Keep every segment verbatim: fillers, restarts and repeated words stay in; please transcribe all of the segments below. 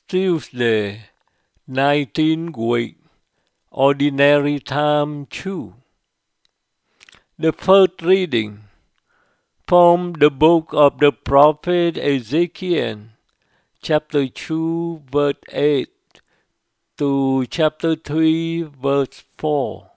Tuesday, nineteenth week, Ordinary Time two. The first reading from the book of the prophet Ezekiel, chapter two, verse eight to chapter three, verse four.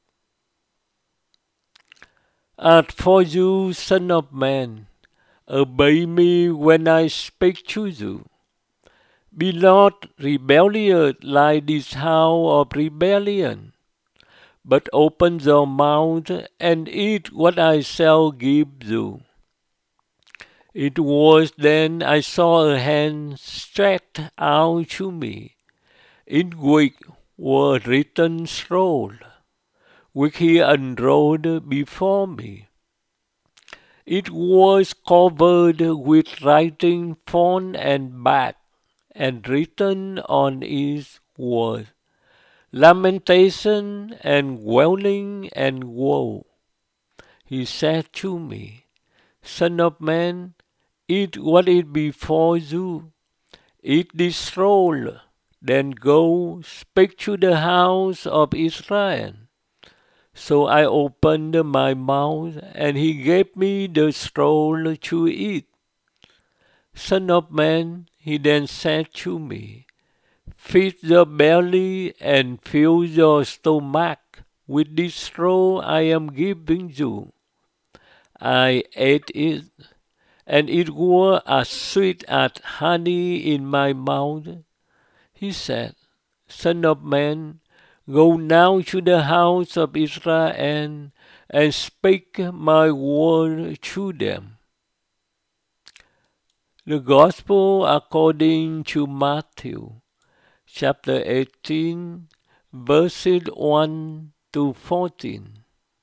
As for you, son of man, obey me when I speak to you. Be not rebellious like this house of rebellion, but open your mouth and eat what I shall give you. It was then I saw a hand stretched out to me, in which were written scrolls, which he unrolled before me. It was covered with writing front and back, and written on its words, lamentation and wailing and woe. He said to me, Son of man, eat what is before you. Eat this scroll, then go speak to the house of Israel. So I opened my mouth, and he gave me the scroll to eat. Son of man, he then said to me, Feed your belly and fill your stomach with this scroll I am giving you. I ate it, and it was as sweet as honey in my mouth. He said, Son of man, go now to the house of Israel and speak my word to them. The Gospel according to Matthew, chapter eighteen, verses one to fourteen.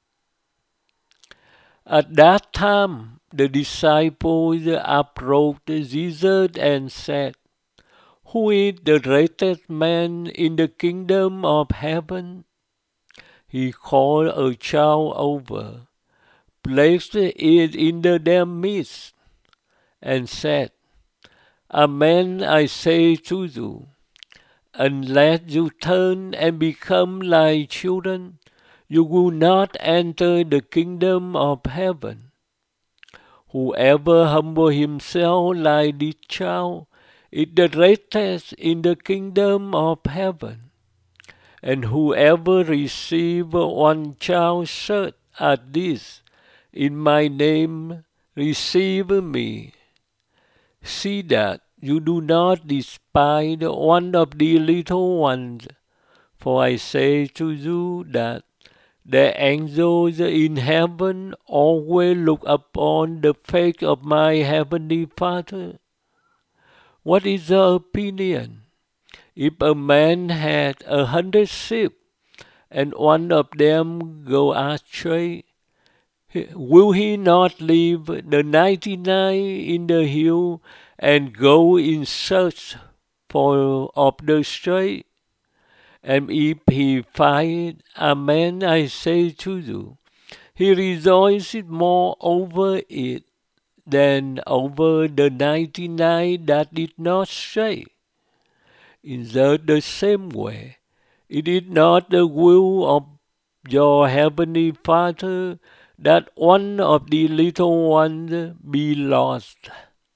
At that time, the disciples approached Jesus and said, Who is the greatest man in the kingdom of heaven? He called a child over, placed it in their midst, and said, Amen, I say to you, unless you turn and become like children, you will not enter the kingdom of heaven. Whoever humbles himself like this child is the greatest in the kingdom of heaven. And whoever receives one child such as this in my name receives me. See that you do not despise one of the little ones, for I say to you that the angels in heaven always look upon the face of my heavenly Father. What is your opinion? If a man had a hundred sheep, and one of them go astray, will he not leave the ninety-nine in the hill and go in search for of the stray? And if he find, Amen, I say to you, he rejoices more over it than over the ninety-nine that did not stray. In just the same way, it is not the will of your heavenly Father that one of the little ones be lost.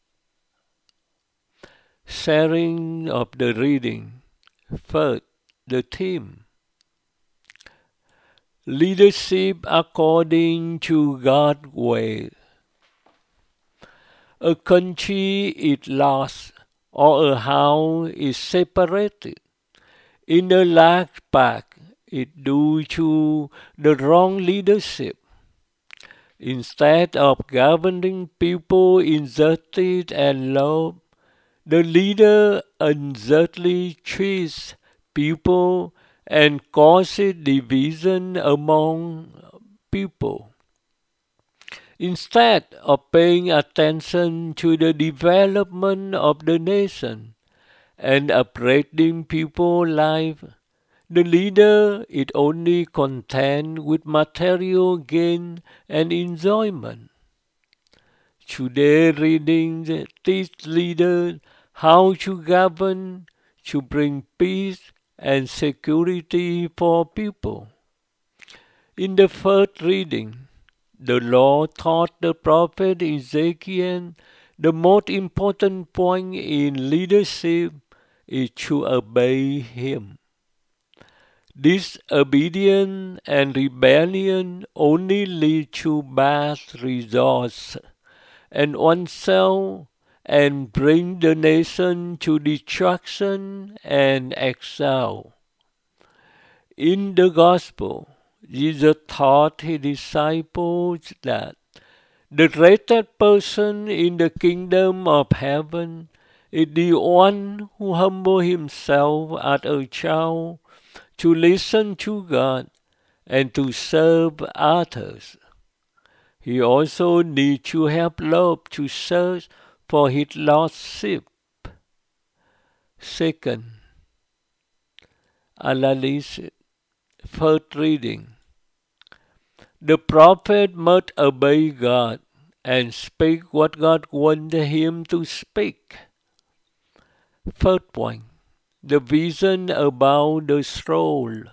Sharing of the reading. First, the theme. Leadership according to God's way. A country is lost, or a house is separated in a large part, is due to the wrong leadership. Instead of governing people in justice and love, the leader unjustly treats people and causes division among people. Instead of paying attention to the development of the nation and uplifting people's life, the leader is only content with material gain and enjoyment. Today readings teach leaders how to govern to bring peace and security for people. In the first reading, the Lord taught the prophet Ezekiel the most important point in leadership is to obey him. Disobedience and rebellion only lead to bad results and oneself and bring the nation to destruction and exile. In the Gospel, Jesus taught his disciples that the greatest person in the kingdom of heaven is the one who humbles himself as a child to listen to God and to serve others. He also needs to have love to search for his lost sheep. Second, analysis. First reading. The prophet must obey God and speak what God wanted him to speak. First point, the vision about the throne.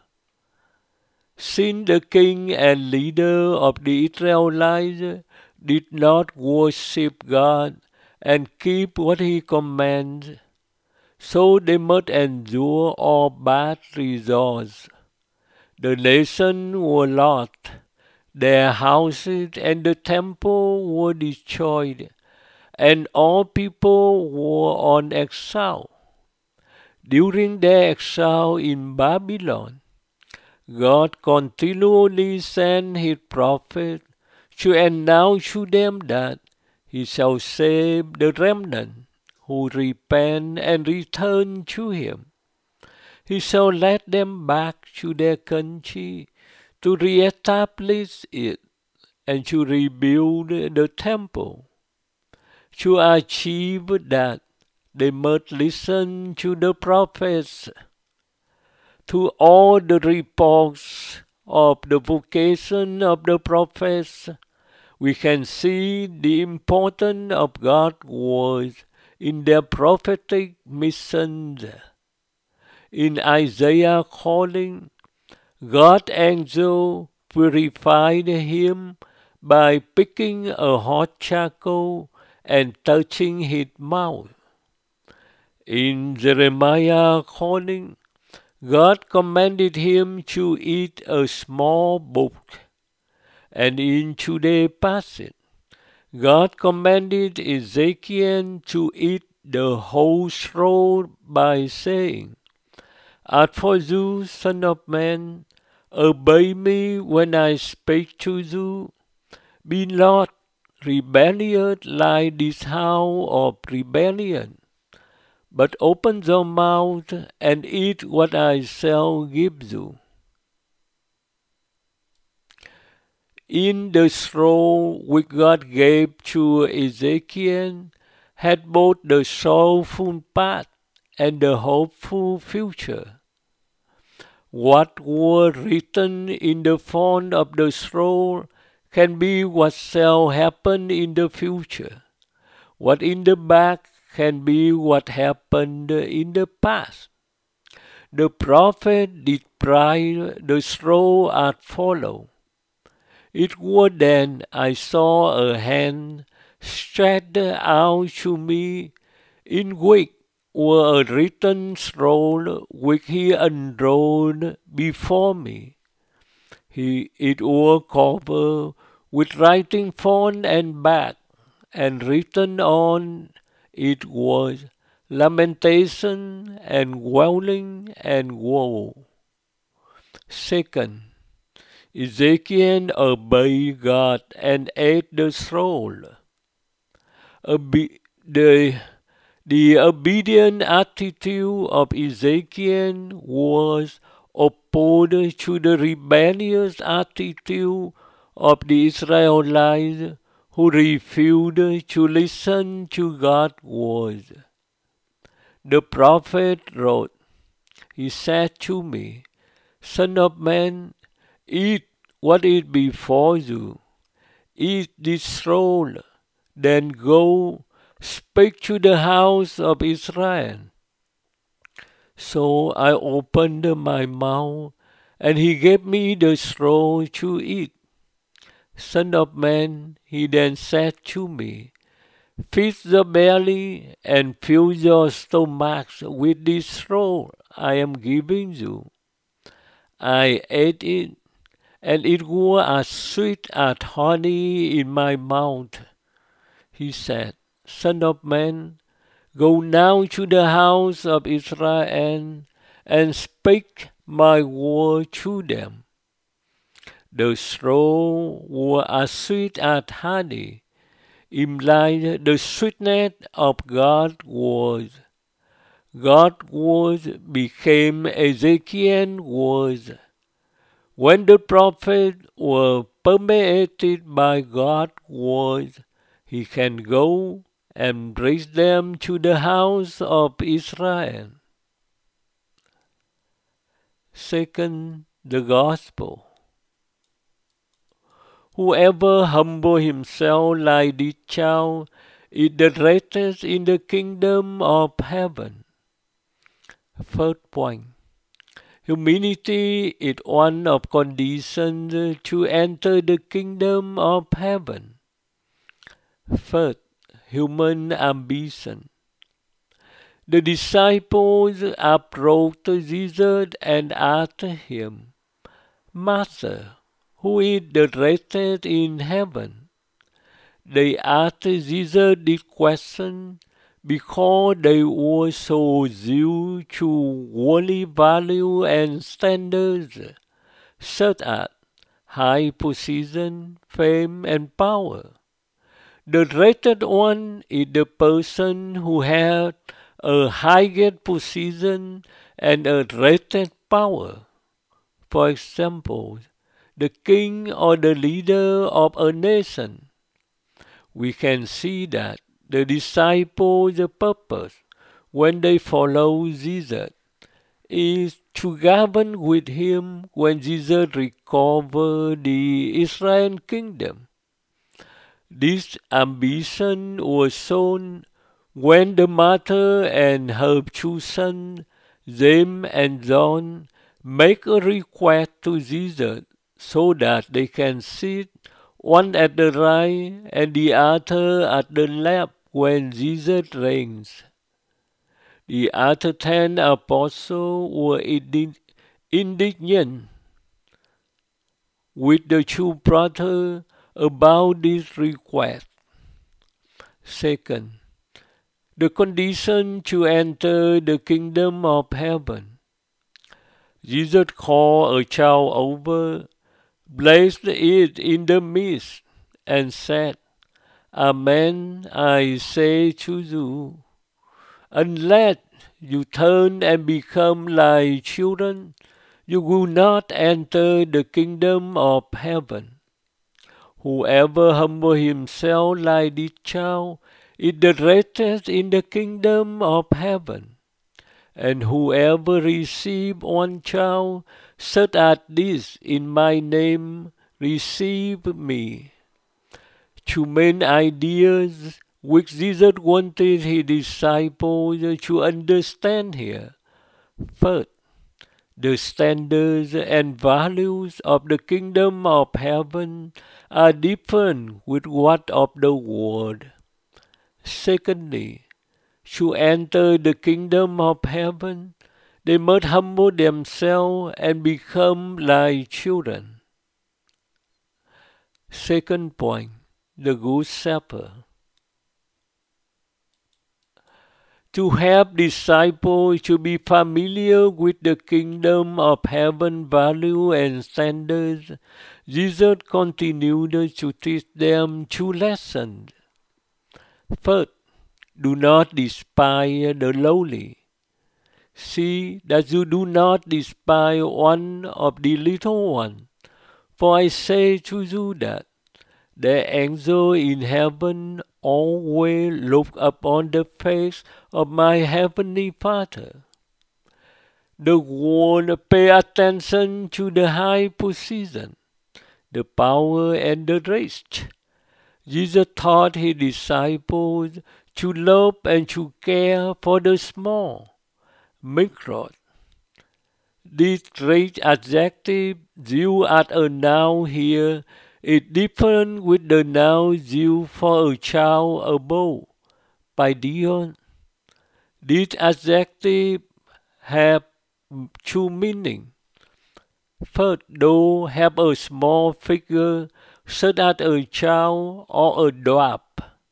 Since the king and leader of the Israelites did not worship God and keep what he commands, so they must endure all bad results. The nation were lost, their houses and the temple were destroyed, and all people were on exile. During their exile in Babylon, God continually sent his prophet to announce to them that he shall save the remnant who repent and return to him. He shall lead them back to their country to reestablish it and to rebuild the temple. To achieve that, they must listen to the prophets, to all the reports of the vocation of the prophets. We can see the importance of God's words in their prophetic missions. In Isaiah's calling, God's angel purified him by picking a hot charcoal and touching his mouth. In Jeremiah's calling, God commanded him to eat a small book. And in today's passage, God commanded Ezekiel to eat the whole scroll by saying, As for you, son of man, obey me when I speak to you. Be not rebellious like this house of rebellion, but open your mouth and eat what I shall give you. In the scroll which God gave to Ezekiel had both the sorrowful past and the hopeful future. What was written in the front of the scroll can be what shall happen in the future. What in the back can be what happened in the past. The prophet described the scroll as follows. It was then I saw a hand stretched out to me, in which were a written scroll which he unrolled before me. He, it was covered with writing front and back, and written on it was lamentation and wailing and woe. Second, Ezekiel obeyed God and ate the scroll. Obe- the The obedient attitude of Ezekiel was opposed to the rebellious attitude of the Israelites who refused to listen to God's words. The prophet wrote, He said to me, Son of man, eat what is before you. Eat this scroll, then go speak to the house of Israel. So I opened my mouth, and he gave me the scroll to eat. Son of man, he then said to me, feed the belly and fill your stomachs with this scroll I am giving you. I ate it, and it was as sweet as honey in my mouth. He said, Son of man, go now to the house of Israel and speak my word to them. The scroll was as sweet as honey, implied the sweetness of God's word. God's word became Ezekiel's words. When the prophets were permeated by God's word, he can go and bring them to the house of Israel. Second, the gospel. Whoever humble himself like this child is the greatest in the kingdom of heaven. First point. Humility is one of conditions to enter the kingdom of heaven. First, human ambition. The disciples approached Jesus and asked him, Master, who is the greatest in heaven? They asked Jesus this question because they were so zealous to worldly value and standards, such as high position, fame, and power. The greatest one is the person who has a highest position and a greatest power. For example, the king or the leader of a nation. We can see that the disciples' purpose when they follow Jesus is to govern with him when Jesus recovered the Israel kingdom. This ambition was shown when the mother and her two sons, James and John, make a request to Jesus so that they can sit one at the right and the other at the left when Jesus reigns. The other ten apostles were indignant with the two brothers about this request. Second, the condition to enter the kingdom of heaven. Jesus called a child over, placed it in the midst, and said, Amen, I say to you, unless you turn and become like children, you will not enter the kingdom of heaven. Whoever humble himself like this child is the greatest in the kingdom of heaven. And whoever receives one child such as this in my name, receive me. Two main ideas which Jesus wanted his disciples to understand here. First, the standards and values of the kingdom of heaven are different with what of the world. Secondly, to enter the kingdom of heaven, they must humble themselves and become like children. Second point, the Good Shepherd. To help disciples to be familiar with the kingdom of heaven value and standards, Jesus continued to teach them two lessons. First, do not despise the lowly. See that you do not despise one of the little ones. For I say to you that the angel in heaven always look upon the face of my heavenly Father. The world pay attention to the high position, the power and the rich. Jesus taught his disciples to love and to care for the small. Mikrot. This trait adjective due at a noun here is different with the noun due for a child above, paidion. This adjective have two meanings. First, though have a small figure such as a child or a dwarf,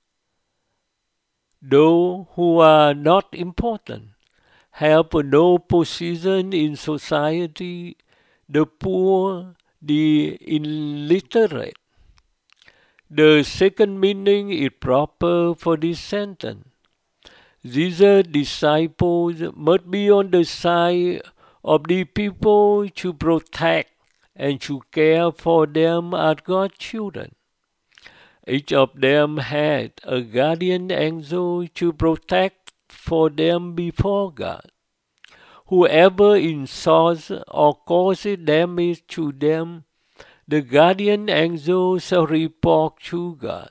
those who are not important, have no position in society, the poor, the illiterate. The second meaning is proper for this sentence. Jesus' disciples must be on the side of the people to protect and to care for them as God's children. Each of them had a guardian angel to protect for them before God. Whoever insults or causes damage to them, the guardian angel shall report to God.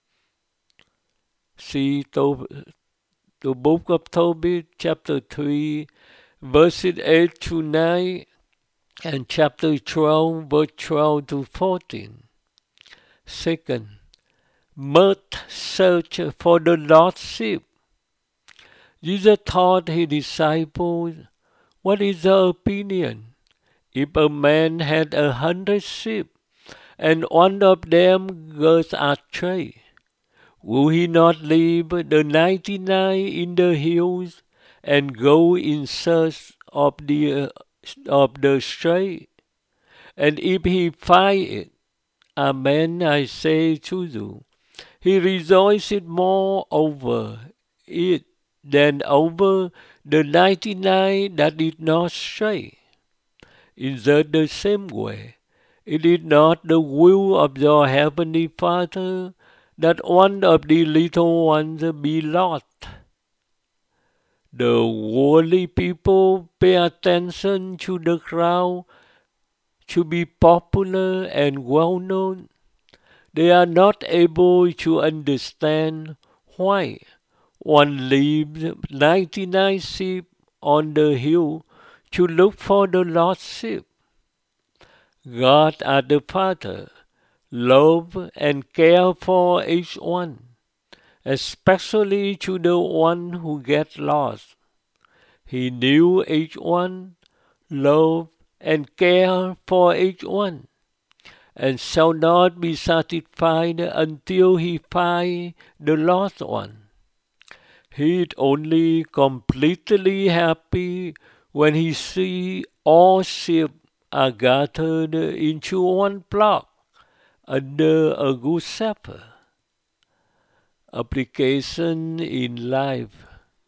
See the book of Tobit, chapter three, verses eight to nine, and chapter twelve, verse twelve to fourteen. Second, must search for the lost sheep. Jesus taught his disciples, what is the opinion? If a man had a hundred sheep, and one of them goes astray, will he not leave the ninety-nine in the hills and go in search of the, uh, of the stray? And if he find it, amen, I say to you, he rejoices more over it than over the ninety-nine that did not stray. In just the same way, it is not the will of your heavenly Father that one of the little ones be lost. The worldly people pay attention to the crowd, to be popular and well known. They are not able to understand why one leaves ninety-nine sheep on the hill to look for the lost sheep. God as the Father loves and cares for each one, especially to the one who gets lost. He knew each one, loved and cared for each one, and shall not be satisfied until he finds the lost one. He is only completely happy when he sees all sheep are gathered into one flock under a good shepherd. Application in life.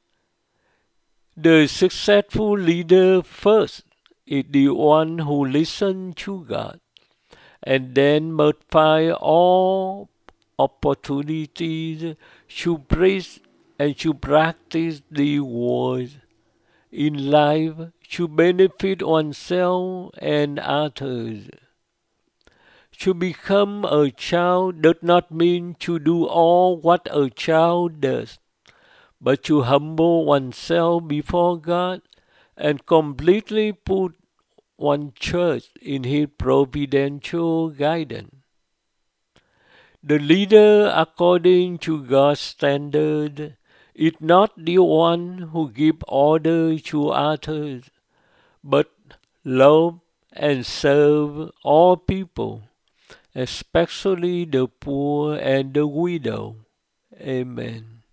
The successful leader first is the one who listens to God, and then must find all opportunities to preach and to practice the word in life to benefit oneself and others. To become a child does not mean to do all what a child does, but to humble oneself before God and completely put one trust in His providential guidance. The leader, according to God's standard, is not the one who gives orders to others, but love and serve all people, especially the poor and the widow. Amen.